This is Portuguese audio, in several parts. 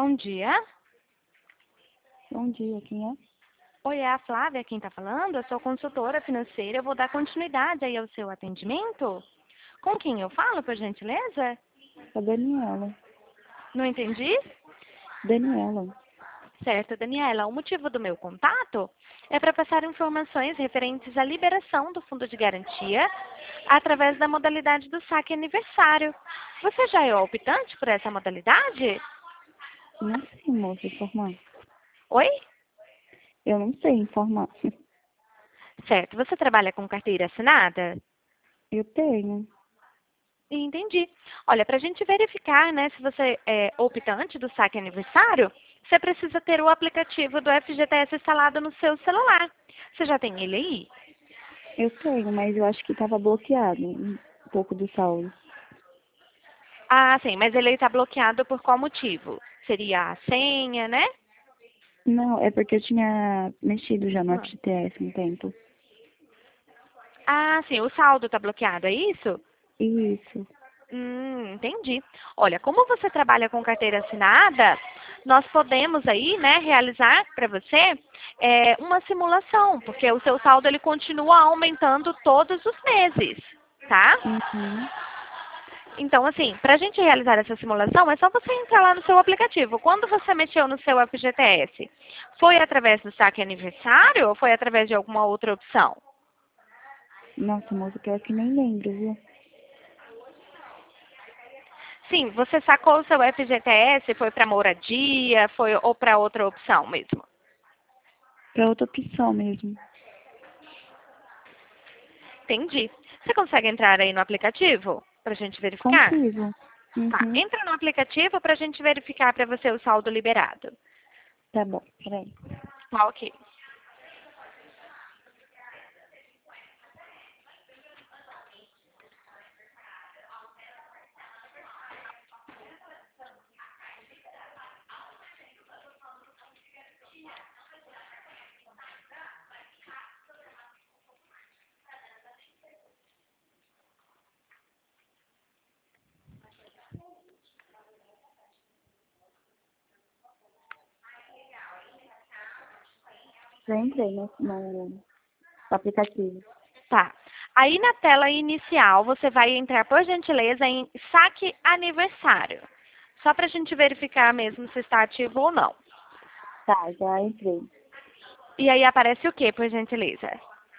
Bom dia. Bom dia, quem é? Oi, é a Flávia quem está falando? Eu sou consultora financeira. Eu vou dar continuidade aí ao seu atendimento. Com quem eu falo, por gentileza? A Daniela. Não entendi? Daniela. Certo, Daniela. O motivo do meu contato é para passar informações referentes à liberação do fundo de garantia através da modalidade do saque aniversário. Você já é optante por essa modalidade? Não sei, moça, informar. Oi? Eu não sei informar. Certo. Você trabalha com carteira assinada? Eu tenho. Entendi. Olha, para a gente verificar, né, se você é optante do saque aniversário, você precisa ter o aplicativo do FGTS instalado no seu celular. Você já tem ele aí? Eu tenho, mas eu acho que estava bloqueado um pouco do saldo. Ah, sim, mas ele está bloqueado por qual motivo? Seria a senha, né? Não, é porque eu tinha mexido já no Ah, FGTS um tempo. sim, o saldo está bloqueado, é isso? Isso. Entendi. Olha, como você trabalha com carteira assinada, nós podemos aí, né, realizar para você uma simulação, porque o seu saldo ele continua aumentando todos os meses, tá? Uhum. Então, assim, para a gente realizar essa simulação, é só você entrar lá no seu aplicativo. Quando você mexeu no seu FGTS, foi através do saque aniversário ou foi através de alguma outra opção? Nossa, moça, pior que nem lembro, viu? Sim, você sacou o seu FGTS, foi para moradia, foi ou para outra opção mesmo? Pra outra opção mesmo. Entendi. Você consegue entrar aí no aplicativo para a gente verificar? Consigo. Tá, Uhum. entra no aplicativo para a gente verificar para você o saldo liberado. Tá bom, peraí. Tá, ok. Já entrei no aplicativo. Tá. Aí na tela inicial, você vai entrar, por gentileza, em saque aniversário. Só para a gente verificar mesmo se está ativo ou não. Tá, já entrei. E aí aparece o que, por gentileza?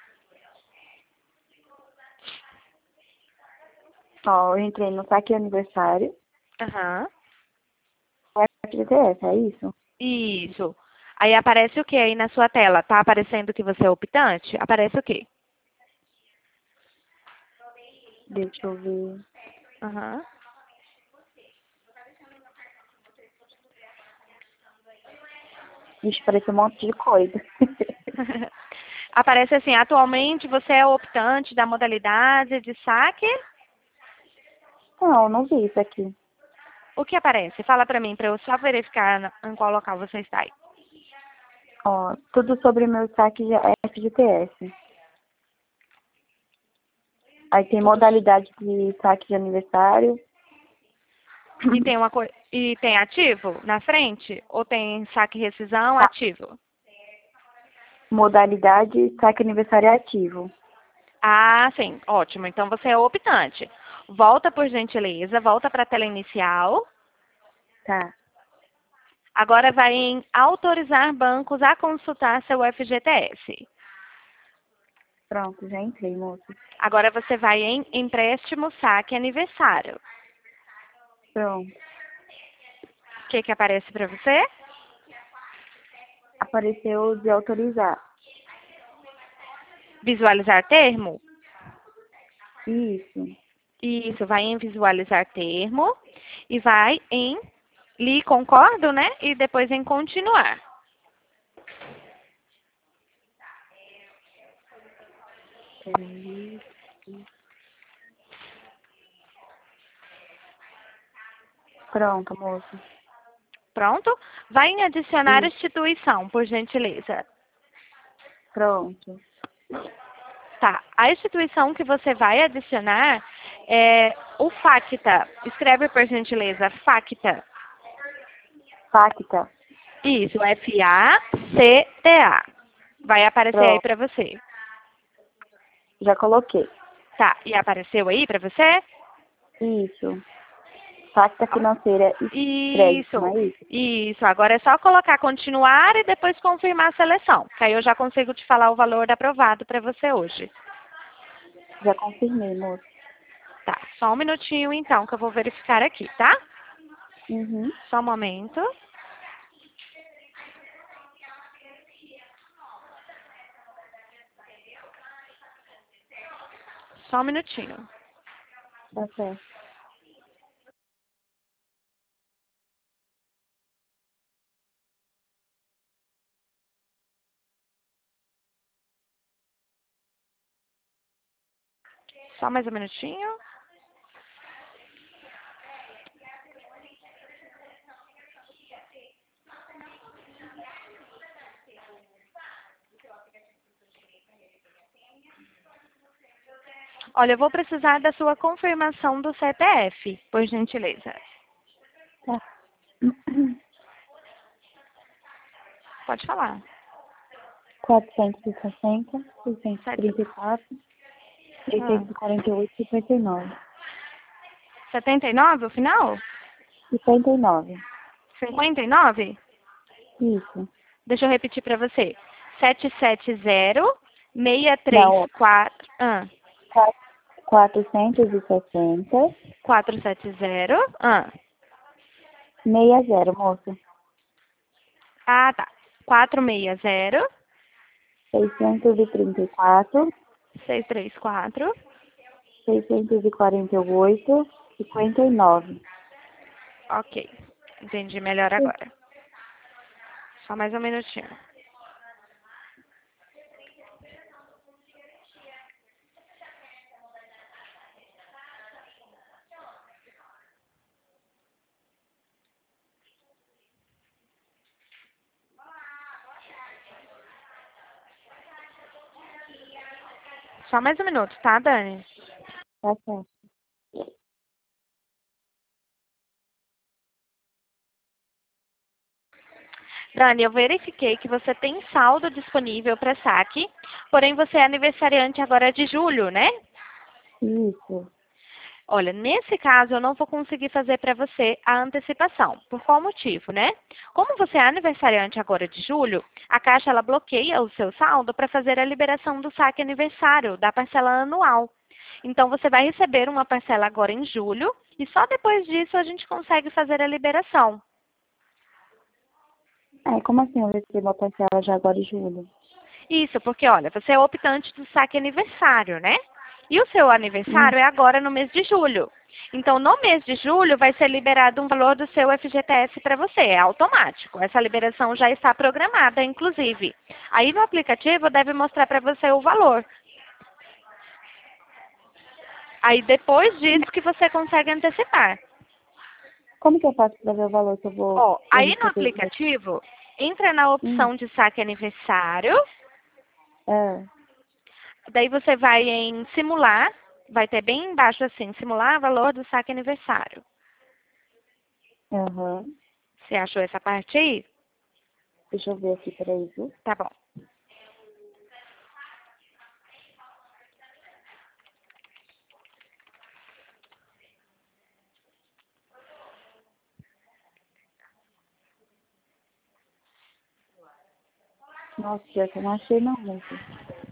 Ó, eu entrei no saque aniversário. Aham. O FGTS, é isso? Isso. Aí aparece o que aí na sua tela? Tá aparecendo que você é optante? Aparece o quê? Deixa eu ver. Aham. Vixe, pareceu um monte de coisa. Aparece assim, atualmente você é optante da modalidade de saque. Não, não vi isso aqui. O que aparece? Fala pra mim, pra eu só verificar em qual local você está aí. Ó, tudo sobre meu saque de FGTS. Aí tem Tudo. modalidade de saque de aniversário. E tem ativo na frente? Ou tem saque e rescisão Tá. ativo? Modalidade saque aniversário ativo. Ah, sim, ótimo. Então você é optante. Volta por gentileza, volta para a tela inicial. Tá. Agora vai em autorizar bancos a consultar seu FGTS. Pronto, já entrei, moço. Agora você vai em empréstimo saque aniversário. Pronto. O que aparece para você? Apareceu de autorizar. Visualizar termo? Isso. Isso, vai em visualizar termo e vai em li concordo, né? E depois em continuar. Peraí. Pronto, moço. Pronto? Vai em adicionar Isso. instituição, por gentileza. Pronto. Tá. A instituição que você vai adicionar é o FACTA. Escreve, por gentileza, FACTA. Facta. Isso, FACTA. Vai aparecer aí Pronto, para você. já coloquei. Tá, e apareceu aí para você? Isso. Facta financeira e crédito, não Isso, é isso? isso. Agora é só colocar continuar e depois confirmar a seleção. Que aí eu já consigo te falar o valor aprovado para você hoje. Já confirmei, moço. Tá, só um minutinho então que eu vou verificar aqui, tá? Uhum. Só um momento. Só um minutinho. Tá certo. Só mais um minutinho. Olha, eu vou precisar da sua confirmação do CPF, por gentileza. Tá. Pode falar. 460, Sete- 634, ah, 648, 59. 79 o final? 59. 59? Isso. Deixa eu repetir para você. 770 Não, 634 460, 470 60, moça. tá. 460 634, 634. 648, 59. Ok. Entendi melhor agora. Só mais um minutinho. Só mais um minuto, tá, Dani? Tá certo. Dani, eu verifiquei que você tem saldo disponível para saque, porém você é aniversariante agora de julho, né? Isso. Olha, nesse caso eu não vou conseguir fazer para você a antecipação. Por qual motivo, né? Como você é aniversariante agora de julho, a Caixa ela bloqueia o seu saldo para fazer a liberação do saque aniversário, da parcela anual. Então você vai receber uma parcela agora em julho e só depois disso a gente consegue fazer a liberação. Como assim eu recebo a parcela já agora em julho? Isso, porque olha, você é optante do saque aniversário, né? E o seu Hum. aniversário é agora no mês de julho. Então, no mês de julho, vai ser liberado um valor do seu FGTS para você. É automático. Essa liberação já está programada, inclusive. Aí no aplicativo deve mostrar para você o valor. Aí depois disso que você consegue antecipar. Como que eu faço para ver o valor que eu vou Ó, aí no receber? aplicativo, entra na Hum. opção de saque aniversário. É. Daí você vai em simular, vai ter bem embaixo assim, simular valor do saque aniversário. Aham. Você achou essa parte aí? Deixa eu ver aqui, peraí, viu? Tá bom. Nossa, pior que eu não achei não, moça.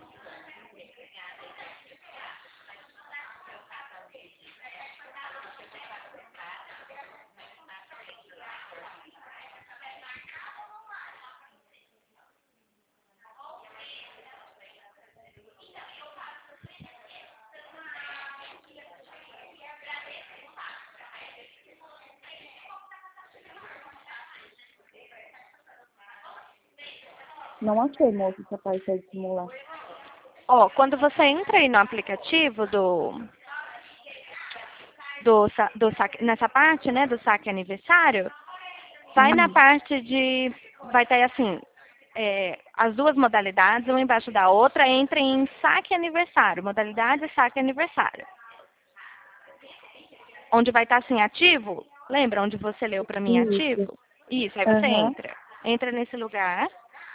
Não achei, moça, essa parte aí de simular. Ó, quando você entra aí no aplicativo do saque, nessa parte, né, do saque aniversário, vai na parte de, vai ter assim, as duas modalidades, uma embaixo da outra, entra em saque aniversário, modalidade saque aniversário. Onde vai estar assim, ativo, lembra onde você leu para mim Isso. ativo? Isso, aí você Aham. entra. Entra nesse lugar.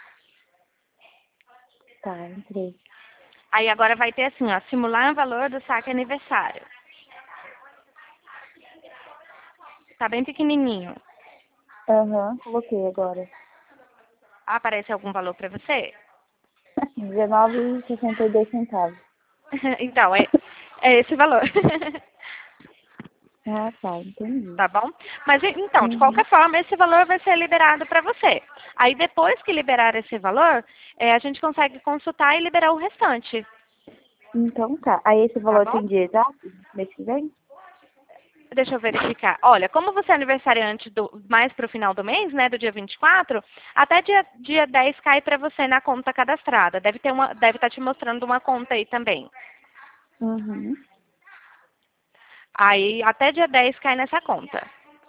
Tá, entrei. Aí agora vai ter assim, ó, simular o valor do saque aniversário. Tá bem pequenininho. Aham, coloquei agora. Aparece algum valor para você? R$19,62. Então, é esse valor. Ah, tá, entendi. Tá bom? Mas então, de Uhum. qualquer forma, esse valor vai ser liberado para você. Aí depois que liberar esse valor, a gente consegue consultar e liberar o restante. Então tá. Aí esse Tá valor bom? tem dia exato? Mês que vem? Deixa eu verificar. Olha, como você é aniversariante mais para o final do mês, né, do dia 24, até dia 10 cai para você na conta cadastrada. Deve estar te mostrando uma conta aí também. Uhum. Aí até dia 10 cai nessa conta.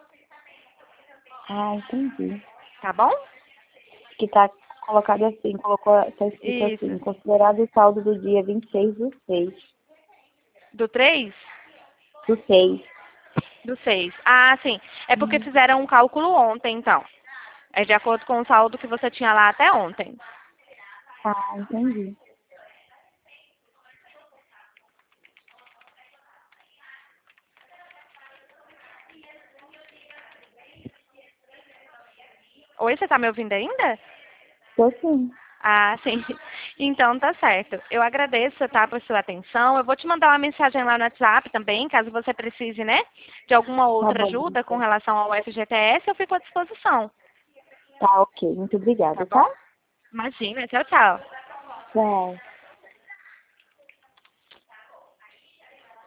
Ah, entendi. Tá bom? Que tá colocado assim, tá escrito Isso. assim, considerado o saldo do dia 26/6. Do 3? Do 6. Do 6. Ah, sim. É porque Uhum. fizeram um cálculo ontem, então. É de acordo com o saldo que você tinha lá até ontem. Ah, entendi. Oi, você tá me ouvindo ainda? Tô sim. Ah, sim. Então tá certo. Eu agradeço, tá, por sua atenção. Eu vou te mandar uma mensagem lá no WhatsApp também, caso você precise, né, de alguma Tá outra bom, ajuda com então. relação ao FGTS, eu fico à disposição. Tá ok. Muito Tá obrigada, bom? tá? Imagina. Tchau, tchau. Tchau.